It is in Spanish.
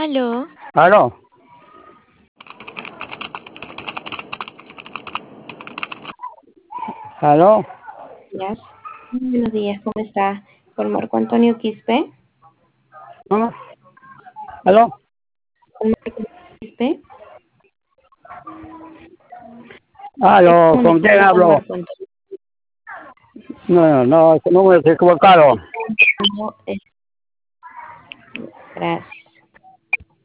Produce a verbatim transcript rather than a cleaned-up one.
Aló. Aló. Aló. Días. Buenos días, ¿cómo está? Con Marco Antonio Quispe. ¿Cómo? Aló. Con Marco Quispe. Aló, ¿con quién Con hablo? Marco Antonio. No, no, ese número se equivocaron. No, es- Gracias.